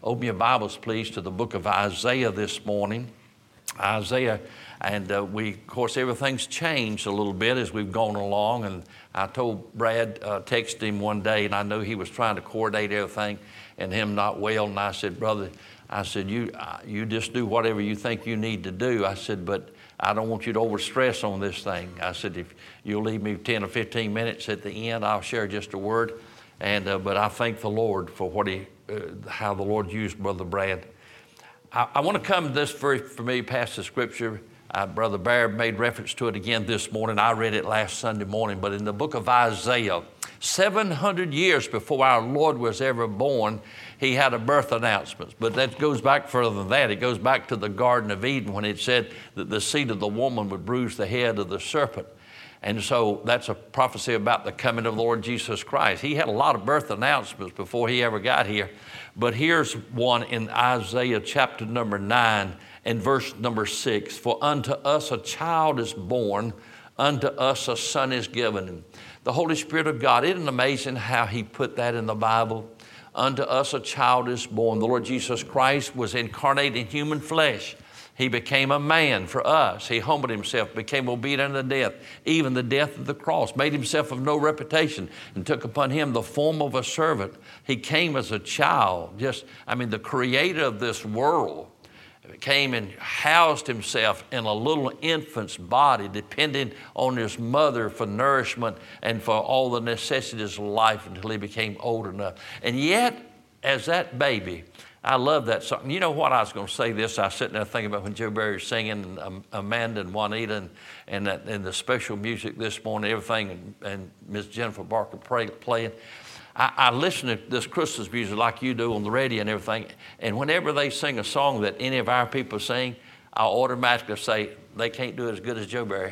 Open your Bibles, please, to the book of Isaiah this morning. Isaiah, and of course, everything's changed a little bit as we've gone along. And I told Brad, texted him one day, and I knew he was trying to coordinate everything and him not well. And I said, brother, you just do whatever you think you need to do. I said, but I don't want you to overstress on this thing. I said, if you'll leave me 10 or 15 minutes at the end, I'll share just a word. And but I thank the Lord for how the Lord used Brother Brad. I want to come to this very familiar passage of Scripture. Brother Barrett made reference to it again this morning. I read it last Sunday morning. But in the book of Isaiah, 700 years before our Lord was ever born, he had a birth announcement. But that goes back further than that. It goes back to the Garden of Eden when it said that the seed of the woman would bruise the head of the serpent. And so that's a prophecy about the coming of the Lord Jesus Christ. He had a lot of birth announcements before he ever got here. But here's one in Isaiah chapter number 9 and verse number 6. For unto us a child is born, unto us a son is given. The Holy Spirit of God, isn't it amazing how he put that in the Bible? Unto us a child is born. The Lord Jesus Christ was incarnate in human flesh. He became a man for us. He humbled himself, became obedient unto death, even the death of the cross, made himself of no reputation, and took upon him the form of a servant. He came as a child, the creator of this world came and housed himself in a little infant's body, depending on his mother for nourishment and for all the necessities of life until he became old enough. And yet, as that baby, I love that song. You know what, I was going to say this. I was sitting there thinking about when Joe Barry was singing, and Amanda and Juanita and the special music this morning, everything, and Miss Jennifer Barker playing. I listen to this Christmas music like you do on the radio and everything, and whenever they sing a song that any of our people sing, I automatically say, they can't do it as good as Joe Barry.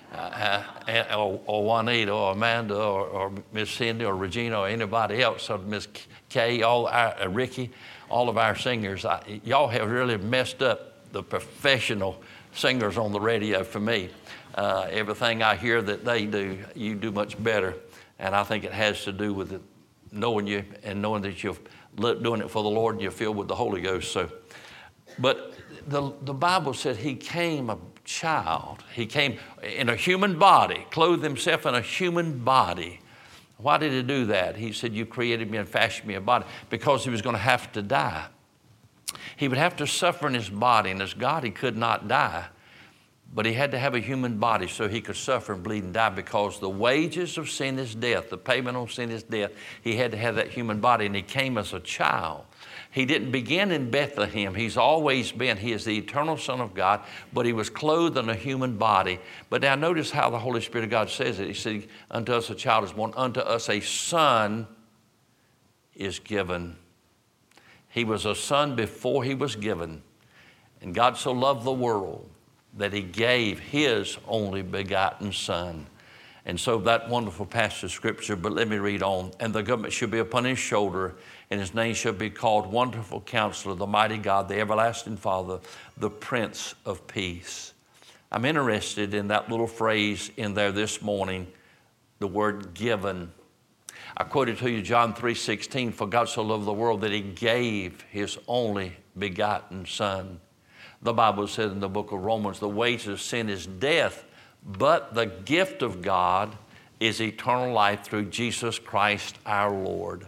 Or Juanita or Amanda or Miss Cindy or Regina or anybody else, or Miss Kay, Ricky, all of our singers. Y'all have really messed up the professional singers on the radio for me. Everything I hear that they do, you do much better. And I think it has to do with knowing you and knowing that you're doing it for the Lord and you're filled with the Holy Ghost. But the Bible said he came a child. He came in a human body, clothed himself in a human body. Why did he do that? He said, you created me and fashioned me a body, because he was going to have to die. He would have to suffer in his body, and as God, he could not die. But he had to have a human body so he could suffer and bleed and die, because the wages of sin is death. The payment on sin is death. He had to have that human body, and he came as a child. He didn't begin in Bethlehem. He's always been. He is the eternal Son of God, but he was clothed in a human body. But now notice how the Holy Spirit of God says it. He said, unto us a child is born, unto us a son is given. He was a son before he was given. And God so loved the world that he gave his only begotten Son. And so that wonderful passage of Scripture, but let me read on. And the government shall be upon his shoulder, and his name shall be called Wonderful Counselor, the Mighty God, the Everlasting Father, the Prince of Peace. I'm interested in that little phrase in there this morning, the word given. I quoted to you John 3:16, for God so loved the world that he gave his only begotten Son. The Bible said in the book of Romans, the wages of sin is death, but the gift of God is eternal life through Jesus Christ our Lord.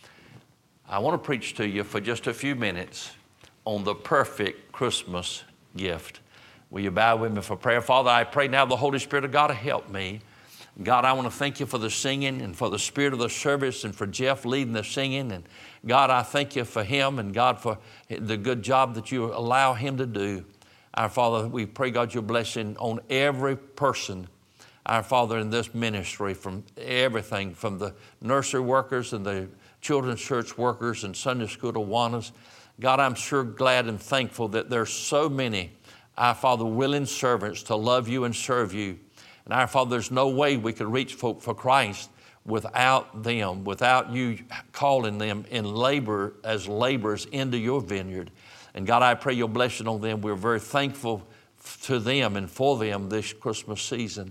I want to preach to you for just a few minutes on the perfect Christmas gift. Will you bow with me for prayer? Father, I pray now the Holy Spirit of God to help me. God, I want to thank you for the singing and for the spirit of the service and for Jeff leading the singing. And God, I thank you for him and God for the good job that you allow him to do. Our Father, we pray, God, your blessing on every person, our Father, in this ministry, from everything, from the nursery workers and the children's church workers and Sunday school Awanas. God, I'm sure glad and thankful that there's so many, our Father, willing servants to love you and serve you. And our Father, there's no way we could reach folk for Christ without them, without you calling them in labor as laborers into your vineyard. And God, I pray your blessing on them. We're very thankful to them and for them this Christmas season.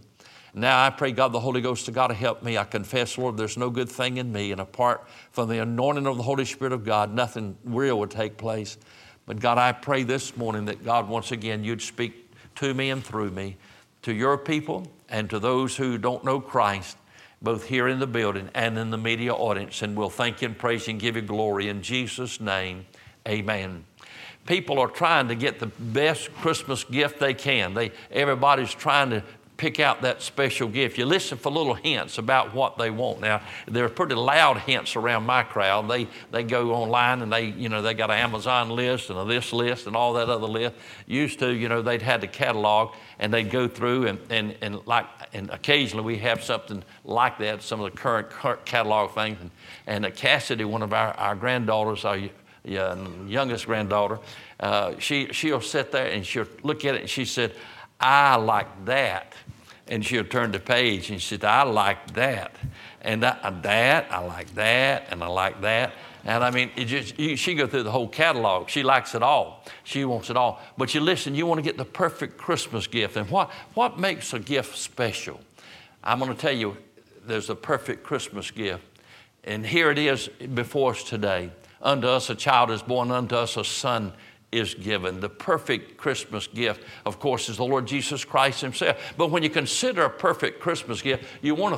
Now I pray, God, the Holy Ghost of God to help me. I confess, Lord, there's no good thing in me, and apart from the anointing of the Holy Spirit of God, nothing real would take place. But God, I pray this morning that God, once again, you'd speak to me and through me, to your people and to those who don't know Christ, both here in the building and in the media audience. And we'll thank you and praise you and give you glory in Jesus' name. Amen. People are trying to get the best Christmas gift they can. Everybody's trying to pick out that special gift. You listen for little hints about what they want. Now, there are pretty loud hints around my crowd. They go online and they got an Amazon list and a this list and all that other list. Used to, they'd had the catalog and they'd go through and occasionally we have something like that, some of the current catalog things. And Cassidy, one of our granddaughters, our youngest granddaughter, she'll sit there and she'll look at it and she said, I like that. And she'll turn the page and she said, I like that. And that, I like that, and I like that. And I mean, she go through the whole catalog. She likes it all. She wants it all. But you listen, you want to get the perfect Christmas gift. And what makes a gift special? I'm going to tell you, there's a perfect Christmas gift. And here it is before us today. Unto us a child is born, unto us a son is given. The perfect Christmas gift, of course, is the Lord Jesus Christ himself. But when you consider a perfect Christmas gift, most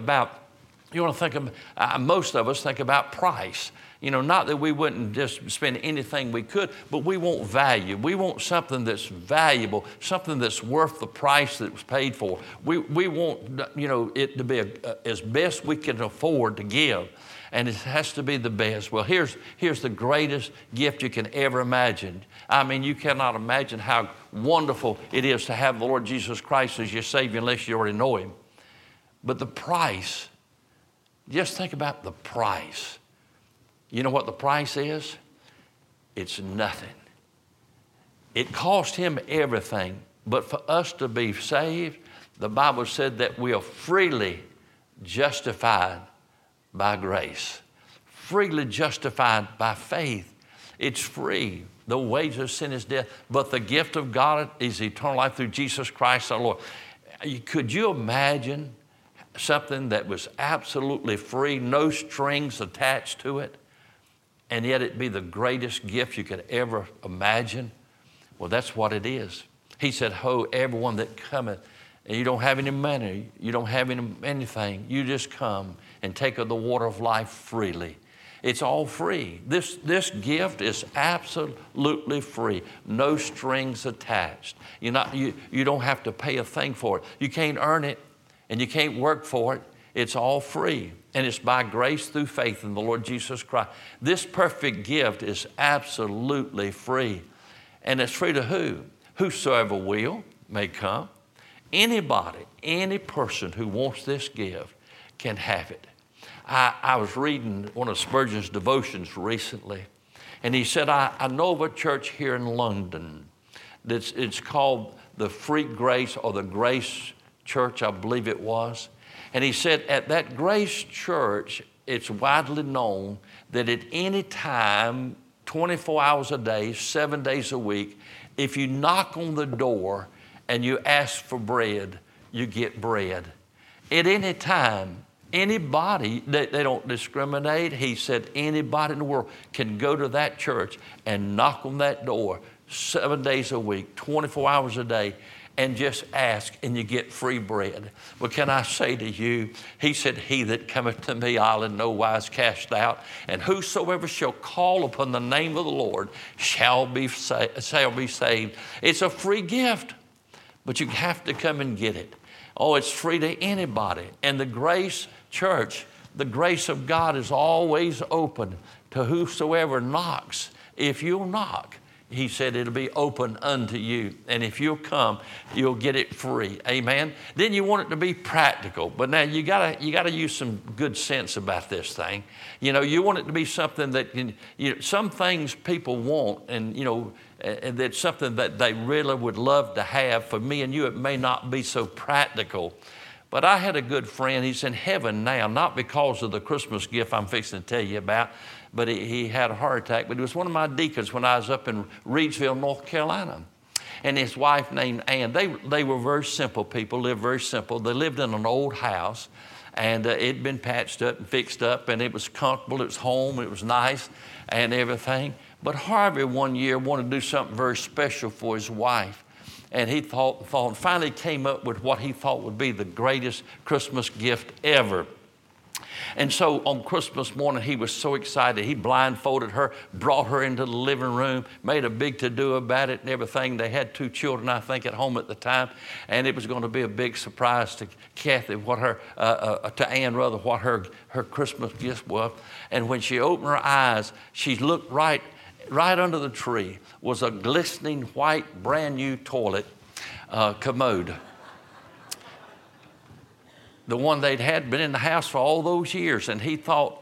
of us think about price. Not that we wouldn't just spend anything we could, but we want value. We want something that's valuable, something that's worth the price that was paid for. We want, it to be as best we can afford to give. And it has to be the best. Well, here's the greatest gift you can ever imagine. I mean, you cannot imagine how wonderful it is to have the Lord Jesus Christ as your Savior unless you already know him. But the price, just think about the price. You know what the price is? It's nothing. It cost him everything. But for us to be saved, the Bible said that we are freely justified by grace, freely justified by faith. It's free. The wages of sin is death, but the gift of God is eternal life through Jesus Christ our Lord. Could you imagine something that was absolutely free, no strings attached to it, and yet it be the greatest gift you could ever imagine? Well, that's what it is. He said, ho, everyone that cometh, and you don't have any money, you don't have anything, you just come and take of the water of life freely. It's all free. This gift is absolutely free. No strings attached. You don't have to pay a thing for it. You can't earn it and you can't work for it. It's all free. And it's by grace through faith in the Lord Jesus Christ. This perfect gift is absolutely free. And it's free to who? Whosoever will may come. Anybody, any person who wants this gift can have it. I was reading one of Spurgeon's devotions recently, and he said, I know of a church here in London it's called the Free Grace or the Grace Church, I believe it was. And he said at that Grace Church, it's widely known that at any time, 24 hours a day, 7 days a week, if you knock on the door and you ask for bread, you get bread. At any time, anybody, they don't discriminate. He said anybody in the world can go to that church and knock on that door 7 days a week, 24 hours a day, and just ask, and you get free bread. But can I say to you, he said, he that cometh to me, I'll in no wise cast out. And whosoever shall call upon the name of the Lord shall be saved. It's a free gift, but you have to come and get it. Oh, it's free to anybody. And the Grace Church, the grace of God is always open to whosoever knocks. If you'll knock, he said it'll be open unto you. And if you'll come, you'll get it free. Amen. Then you want it to be practical. But now you gotta use some good sense about this thing. You want it to be something that can, some things people want and that's something that they really would love to have. For me and you, it may not be so practical. But I had a good friend. He's in heaven now, not because of the Christmas gift I'm fixing to tell you about, but he had a heart attack. But he was one of my deacons when I was up in Reidsville, North Carolina. and his wife named Ann. They were very simple people, lived very simple. They lived in an old house, and it'd been patched up and fixed up, and it was comfortable. It was home. It was nice and everything. But Harvey one year wanted to do something very special for his wife. And he thought, finally came up with what he thought would be the greatest Christmas gift ever. And so on Christmas morning, he was so excited. He blindfolded her, brought her into the living room, made a big to-do about it and everything. They had 2 children, I think, at home at the time. And it was going to be a big surprise to Kathy, to Ann, rather, what her Christmas gift was. And when she opened her eyes, she looked right under the tree was a glistening white brand new toilet commode. The one they'd had been in the house for all those years, and he thought,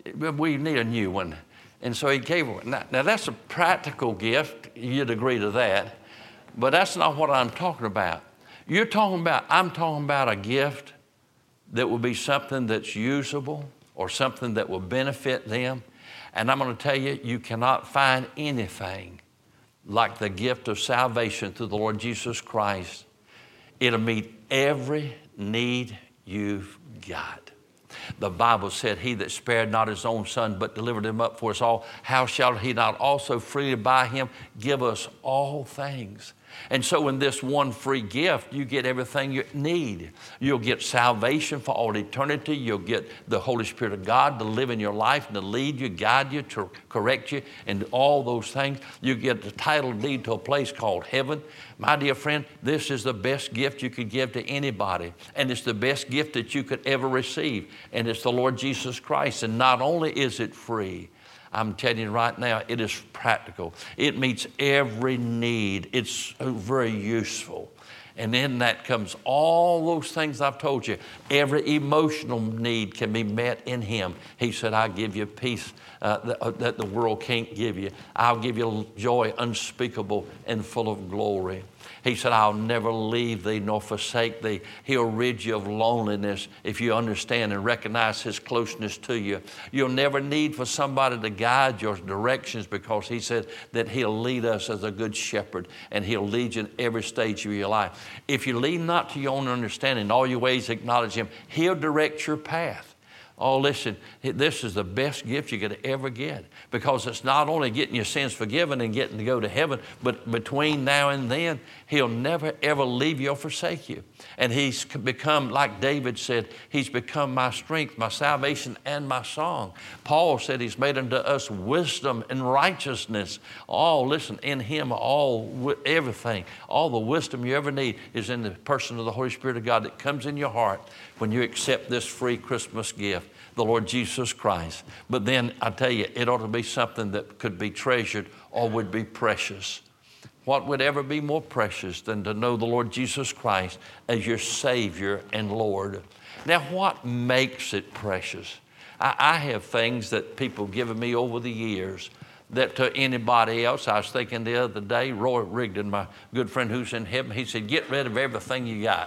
we need a new one. And so he gave her. Now that's a practical gift. You'd agree to that. But that's not what I'm talking about. I'm talking about a gift that will be something that's usable or something that will benefit them. And I'm going to tell you, you cannot find anything like the gift of salvation through the Lord Jesus Christ. It'll meet every need you've got. The Bible said, he that spared not his own son, but delivered him up for us all, how shall he not also freely by him give us all things? And so in this one free gift, you get everything you need. You'll get salvation for all eternity. You'll get the Holy Spirit of God to live in your life and to lead you, guide you, to correct you, and all those things. You get the title deed to a place called heaven. My dear friend, this is the best gift you could give to anybody. And it's the best gift that you could ever receive. And it's the Lord Jesus Christ. And not only is it free, I'm telling you right now, it is practical. It meets every need. It's very useful. And in that comes all those things I've told you. Every emotional need can be met in him. He said, I'll give you peace that the world can't give you. I'll give you joy unspeakable and full of glory. He said, I'll never leave thee nor forsake thee. He'll rid you of loneliness if you understand and recognize his closeness to you. You'll never need for somebody to guide your directions, because he said that he'll lead us as a good shepherd, and he'll lead you in every stage of your life. If you lean not to your own understanding, in all your ways acknowledge him, he'll direct your path. Oh, listen, this is the best gift you could ever get, because it's not only getting your sins forgiven and getting to go to heaven, but between now and then, he'll never, ever leave you or forsake you. And he's become, like David said, he's become my strength, my salvation, and my song. Paul said he's made unto us wisdom and righteousness. Oh, listen, in him, everything, all the wisdom you ever need is in the person of the Holy Spirit of God that comes in your heart when you accept this free Christmas gift, the Lord Jesus Christ. But then I tell you, it ought to be something that could be treasured or would be precious. What would ever be more precious than to know the Lord Jesus Christ as your Savior and Lord? Now, what makes it precious? I have things that people have given me over the years that to anybody else. I was thinking the other day, Roy Rigdon, my good friend who's in heaven, he said, get rid of everything you got.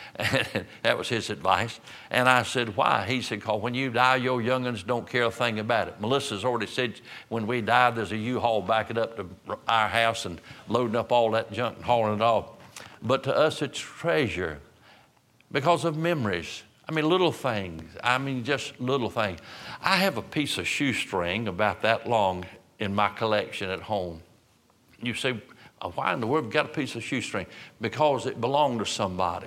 And that was his advice. And I said, why? He said, because when you die, your young'uns don't care a thing about it. Melissa's already said when we die, there's a U-Haul backing up to our house and loading up all that junk and hauling it off. But to us, it's treasure because of memories. I mean, little things. Just little things. I have a piece of shoestring about that long in my collection at home. You say, why in the world have we got a piece of shoestring? Because it belonged to somebody.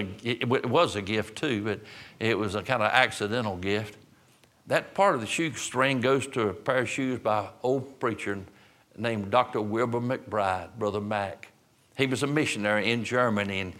It was a gift too, but it was a kind of accidental gift. That part of the shoestring goes to a pair of shoes by an old preacher named Dr. Wilbur McBride, Brother Mac. He was a missionary in Germany, and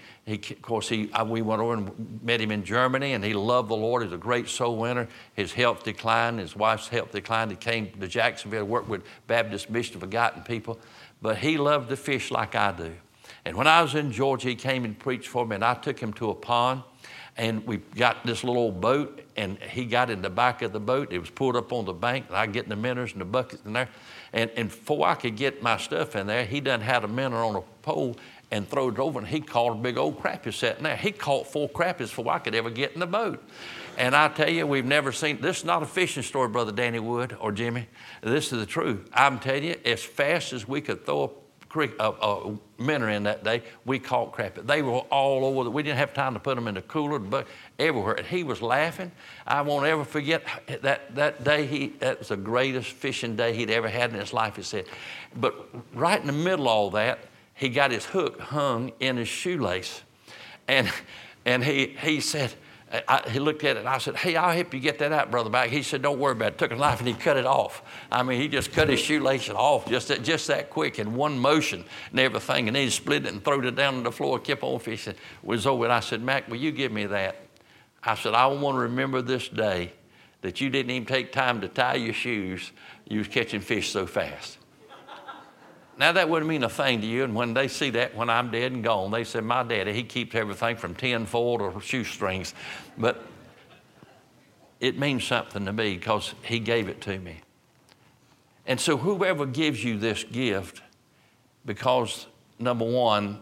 we went over and met him in Germany, and he loved the Lord. He was a great soul winner. His health declined. His wife's health declined. He came to Jacksonville to work with Baptist Mission of Forgotten People. But he loved to fish like I do. And when I was in Georgia, he came and preached for me, and I took him to a pond, and we got this little old boat, and he got in the back of the boat. It was pulled up on the bank, and I get in the minnows and the buckets in there. And before I could get my stuff in there, he done had a minnow on a pole and throwed it over, and he caught a big old crappie sitting there. He caught 4 crappies before I could ever get in the boat. And I tell you, we've never seen, this is not a fishing story, Brother Danny Wood or Jimmy. This is the truth. I'm telling you, as fast as we could throw a minnow in that day. We caught crappie. They were all over. We didn't have time to put them in the cooler, but everywhere. And he was laughing. I won't ever forget that day. That was the greatest fishing day he'd ever had in his life, he said. But right in the middle of all that, he got his hook hung in his shoelace. And he said, he looked at it and I said, hey, I'll help you get that out, Brother Mac. He said, don't worry about it. Took a knife and he cut it off. I mean, he just cut his shoelace off just that quick in one motion and everything. And then he split it and threw it down on the floor, kept on fishing. It was over. And I said, Mac, will you give me that? I said, I want to remember this day that you didn't even take time to tie your shoes. You was catching fish so fast. Now, that wouldn't mean a thing to you, and when they see that, when I'm dead and gone, they say, my daddy, he keeps everything from tin-foil to shoestrings. But it means something to me because he gave it to me. And so whoever gives you this gift, because, number one,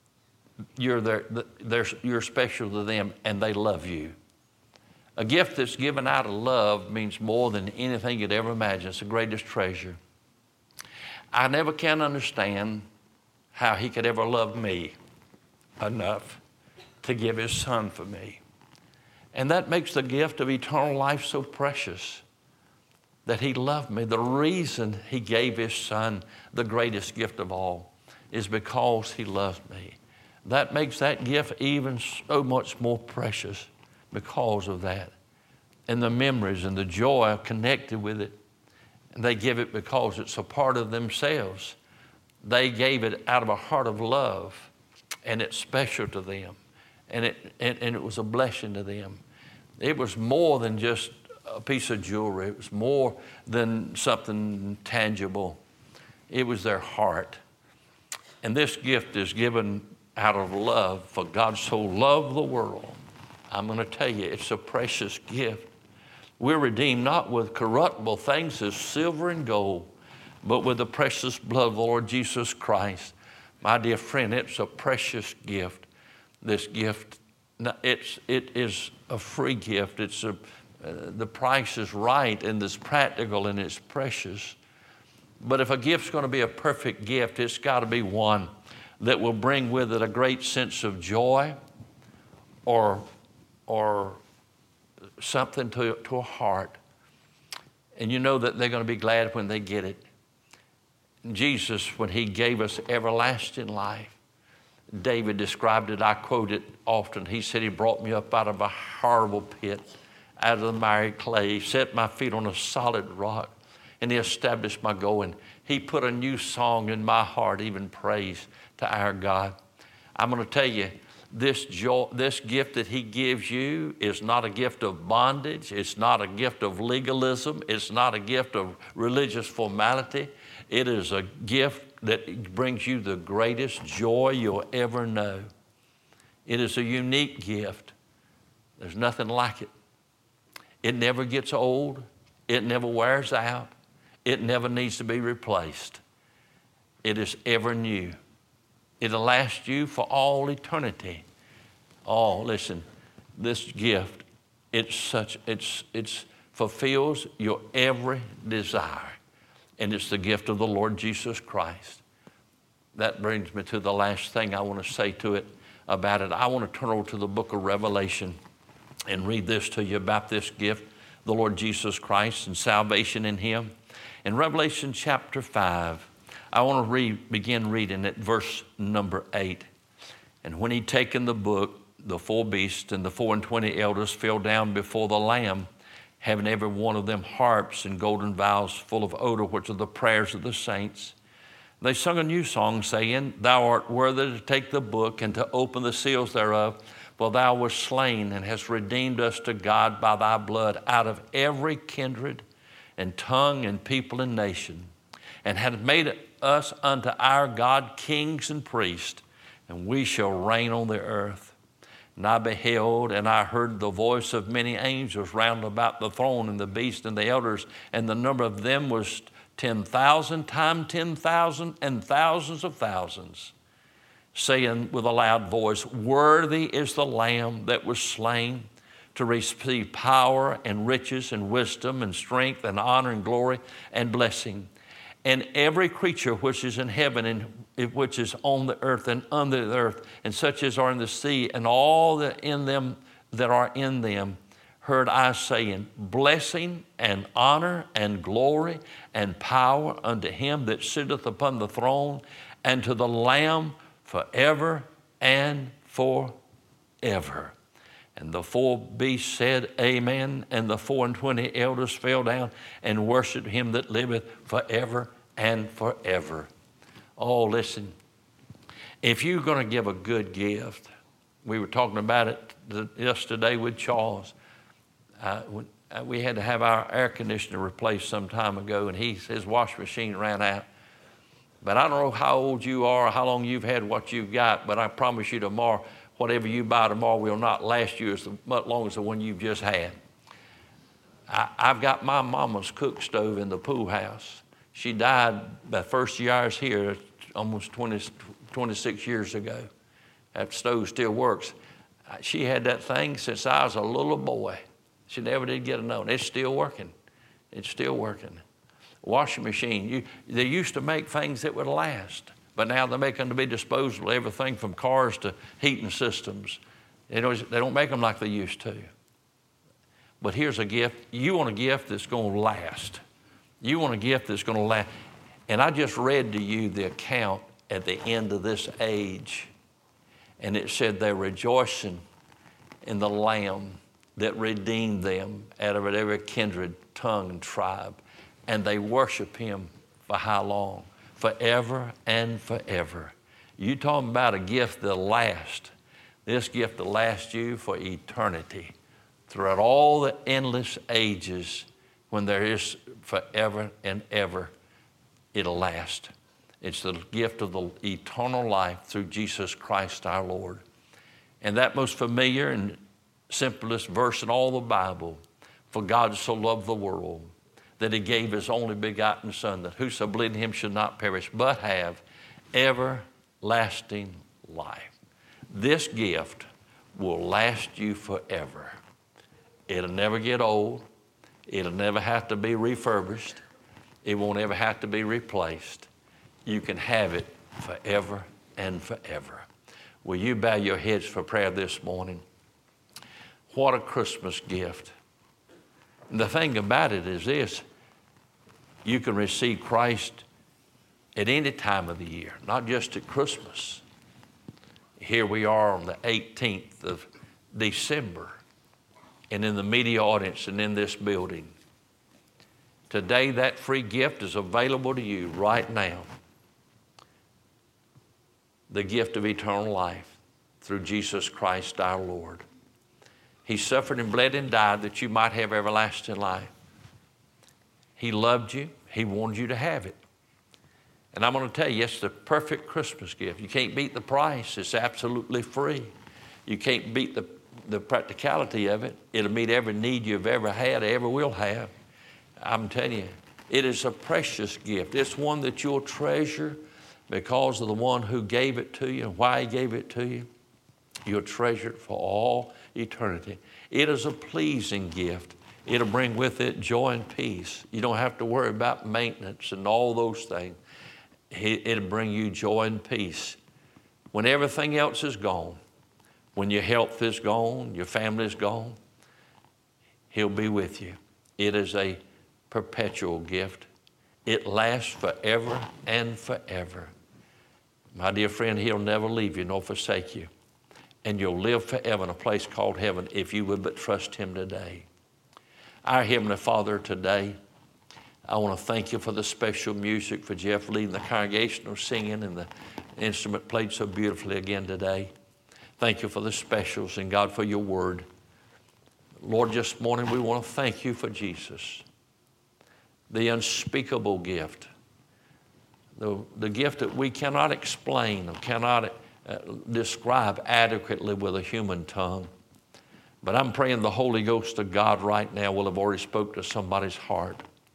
you're special to them and they love you. A gift that's given out of love means more than anything you'd ever imagine. It's the greatest treasure. I never can understand how he could ever love me enough to give his son for me. And that makes the gift of eternal life so precious, that he loved me. The reason he gave his son the greatest gift of all is because he loved me. That makes that gift even so much more precious because of that. And the memories and the joy connected with it. And they give it because it's a part of themselves. They gave it out of a heart of love, and it's special to them. And it was a blessing to them. It was more than just a piece of jewelry. It was more than something tangible. It was their heart. And this gift is given out of love, for God so loved the world. I'm going to tell you, it's a precious gift. We're redeemed not with corruptible things as silver and gold, but with the precious blood of the Lord Jesus Christ. My dear friend, it's a precious gift. This gift, it is a free gift. The price is right, and it's practical, and it's precious. But if a gift's going to be a perfect gift, it's got to be one that will bring with it a great sense of joy or something to a heart. And you know that they're going to be glad when they get it. Jesus, when he gave us everlasting life, David described it, I quote it often. He said, he brought me up out of a horrible pit, out of the miry clay, set my feet on a solid rock, and he established my going. He put a new song in my heart, even praise to our God. I'm going to tell you, this gift that he gives you is not a gift of bondage. It's not a gift of legalism. It's not a gift of religious formality. It is a gift that brings you the greatest joy you'll ever know. It is a unique gift. There's nothing like it. It never gets old. It never wears out. It never needs to be replaced. It is ever new. It'll last you for all eternity. Oh, listen, this gift, it fulfills your every desire. And it's the gift of the Lord Jesus Christ. That brings me to the last thing I want to say to it about it. I want to turn over to the book of Revelation and read this to you about this gift, the Lord Jesus Christ and salvation in him. In Revelation chapter 5, I want to begin reading at verse number 8. And when he'd taken the book, the four beasts and the 24 elders fell down before the Lamb, having every one of them harps and golden vials full of odor, which are the prayers of the saints. They sung a new song, saying, Thou art worthy to take the book and to open the seals thereof, for thou wast slain and hast redeemed us to God by thy blood out of every kindred and tongue and people and nation, and hast made us unto our God kings and priests, and we shall reign on the earth. And I beheld, and I heard the voice of many angels round about the throne and the beast and the elders, and the number of them was 10,000 times 10,000 and thousands of thousands, saying with a loud voice, Worthy is the Lamb that was slain to receive power and riches and wisdom and strength and honor and glory and blessing. And every creature which is in heaven and which is on the earth and under the earth, and such as are in the sea, and all that in them that are in them, heard I saying, blessing and honor and glory and power unto him that sitteth upon the throne, and to the Lamb forever and forever. And the four beasts said, Amen. And the 24 elders fell down and worshiped him that liveth forever and forever. Oh, listen, if you're going to give a good gift, we were talking about it yesterday with Charles. We had to have our air conditioner replaced some time ago, and his washing machine ran out. But I don't know how old you are or how long you've had what you've got, but I promise you tomorrow, whatever you buy tomorrow will not last you as long as the one you've just had. I've got my mama's cook stove in the pool house. She died the first year I was here, almost 26 years ago. That stove still works. She had that thing since I was a little boy. She never did get a note. It's still working. It's still working. Washing machine. They used to make things that would last, but now they make them to be disposable. Everything from cars to heating systems. They don't make them like they used to. But here's a gift. You want a gift that's going to last. You want a gift that's going to last. And I just read to you the account at the end of this age. And it said they're rejoicing in the Lamb that redeemed them out of every kindred, tongue, and tribe. And they worship him for how long? Forever and forever. You talking about a gift that'll last. This gift will last you for eternity. Throughout all the endless ages, when there is forever and ever, it'll last. It's the gift of the eternal life through Jesus Christ our Lord. And that most familiar and simplest verse in all the Bible, for God so loved the world that he gave his only begotten Son, that whoso believeth in him should not perish, but have everlasting life. This gift will last you forever. It'll never get old. It'll never have to be refurbished. It won't ever have to be replaced. You can have it forever and forever. Will you bow your heads for prayer this morning? What a Christmas gift. And the thing about it is this: you can receive Christ at any time of the year, not just at Christmas. Here we are on the 18th of December, and in the media audience and in this building. Today, that free gift is available to you right now. The gift of eternal life through Jesus Christ our Lord. He suffered and bled and died that you might have everlasting life. He loved you. He wanted you to have it. And I'm going to tell you, it's the perfect Christmas gift. You can't beat the price. It's absolutely free. You can't beat the practicality of it. It'll meet every need you've ever had, ever will have. I'm telling you, it is a precious gift. It's one that you'll treasure because of the one who gave it to you and why he gave it to you. You'll treasure it for all eternity. It is a pleasing gift. It'll bring with it joy and peace. You don't have to worry about maintenance and all those things. It'll bring you joy and peace. When everything else is gone, when your health is gone, your family is gone, he'll be with you. It is a perpetual gift. It lasts forever and forever. My dear friend, he'll never leave you nor forsake you. And you'll live forever in a place called heaven if you would but trust him today. Our Heavenly Father, today, I want to thank you for the special music, for Jeff leading the congregational singing and the instrument played so beautifully again today. Thank you for the specials and God for your word. Lord, this morning we want to thank you for Jesus, the unspeakable gift, the gift that we cannot explain or cannot describe adequately with a human tongue. But I'm praying the Holy Ghost of God right now will have already spoke to somebody's heart.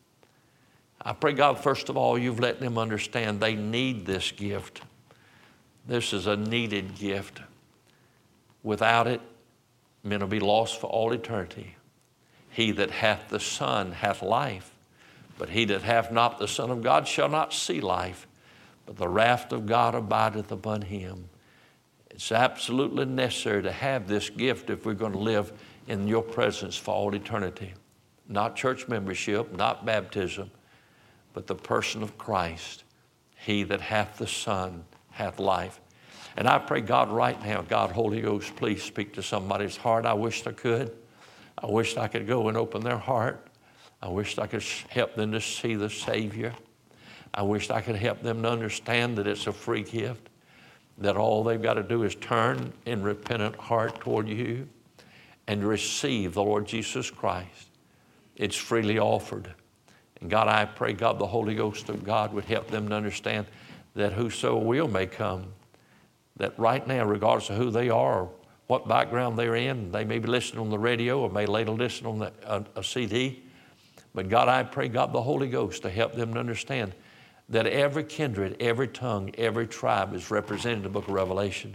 I pray, God, first of all, you've let them understand they need this gift. This is a needed gift. Without it, men will be lost for all eternity. He that hath the Son hath life, but he that hath not the Son of God shall not see life, but the wrath of God abideth upon him. It's absolutely necessary to have this gift if we're going to live in your presence for all eternity. Not church membership, not baptism, but the person of Christ. He that hath the Son hath life. And I pray, God, right now, God, Holy Ghost, please speak to somebody's heart. I wish I could. I wish I could go and open their heart. I wish I could help them to see the Savior. I wish I could help them to understand that it's a free gift, that all they've got to do is turn in repentant heart toward you and receive the Lord Jesus Christ. It's freely offered. And God, I pray, God, the Holy Ghost of God would help them to understand that whoso will may come, that right now, regardless of who they are or what background they're in, they may be listening on the radio or may later listen on a CD. But God, I pray, God, the Holy Ghost to help them to understand that every kindred, every tongue, every tribe is represented in the book of Revelation,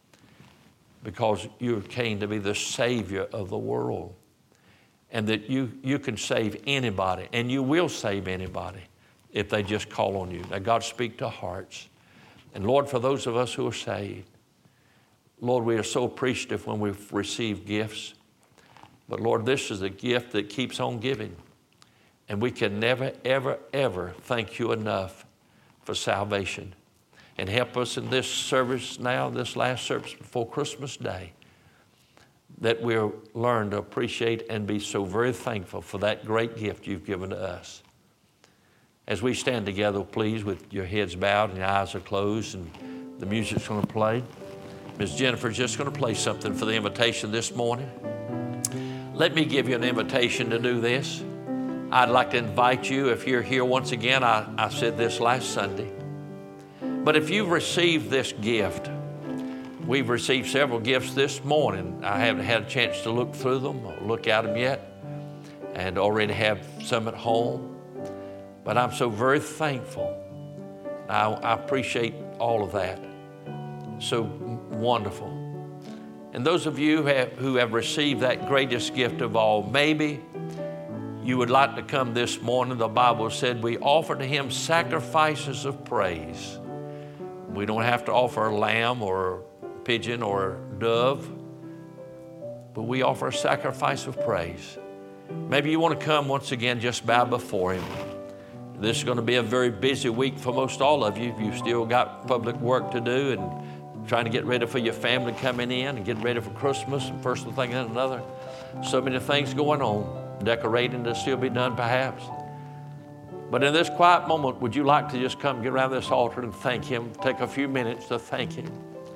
because you came to be the Savior of the world, and that you can save anybody, and you will save anybody if they just call on you. Now, God, speak to hearts. And Lord, for those of us who are saved, Lord, we are so appreciative when we've received gifts. But Lord, this is a gift that keeps on giving. And we can never, ever, ever thank you enough for salvation. And help us in this service now, this last service before Christmas Day, that we'll learn to appreciate and be so very thankful for that great gift you've given to us. As we stand together, please, with your heads bowed and your eyes are closed, and the music's going to play. Ms. Jennifer's just going to play something for the invitation this morning. Let me give you an invitation to do this. I'd like to invite you, if you're here once again, I said this last Sunday, but if you've received this gift, we've received several gifts this morning. I haven't had a chance to look through them or look at them yet, and already have some at home. But I'm so very thankful. I appreciate all of that. So wonderful. And those of you who have received that greatest gift of all, maybe you would like to come this morning. The Bible said we offer to him sacrifices of praise. We don't have to offer a lamb or a pigeon or a dove, but we offer a sacrifice of praise. Maybe you want to come once again, just bow before him. This is going to be a very busy week for most all of you. You've still got public work to do and trying to get ready for your family coming in and get ready for Christmas and first thing and another. So many things going on, decorating to still be done perhaps. But in this quiet moment, would you like to just come get around this altar and thank him? Take a few minutes to thank him.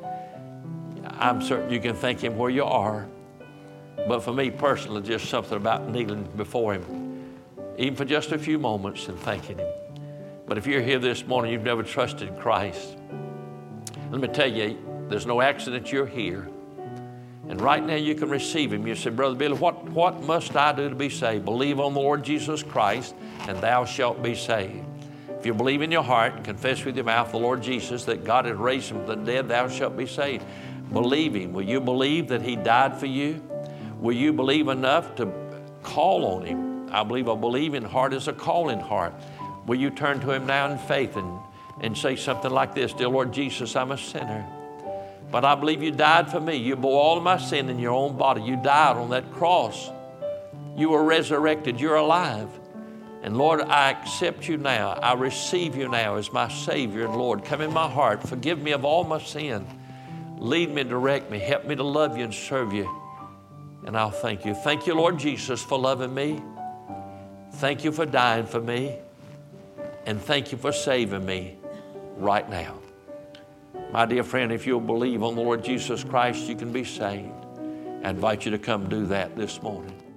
I'm certain you can thank him where you are. But for me personally, just something about kneeling before him, even for just a few moments, and thanking him. But if you're here this morning, you've never trusted Christ, let me tell you, there's no accident you're here. And right now you can receive him. You say, Brother Billy, what must I do to be saved? Believe on the Lord Jesus Christ, and thou shalt be saved. If you believe in your heart and confess with your mouth the Lord Jesus, that God has raised him from the dead, thou shalt be saved. Believe him. Will you believe that he died for you? Will you believe enough to call on him? I believe a believing heart is a calling heart. Will you turn to him now in faith and say something like this? Dear Lord Jesus, I'm a sinner, but I believe you died for me. You bore all of my sin in your own body. You died on that cross. You were resurrected. You're alive. And Lord, I accept you now. I receive you now as my Savior and Lord. Come in my heart. Forgive me of all my sin. Lead me, direct me. Help me to love you and serve you. And I'll thank you. Thank you, Lord Jesus, for loving me. Thank you for dying for me. And thank you for saving me right now. My dear friend, if you'll believe on the Lord Jesus Christ, you can be saved. I invite you to come do that this morning.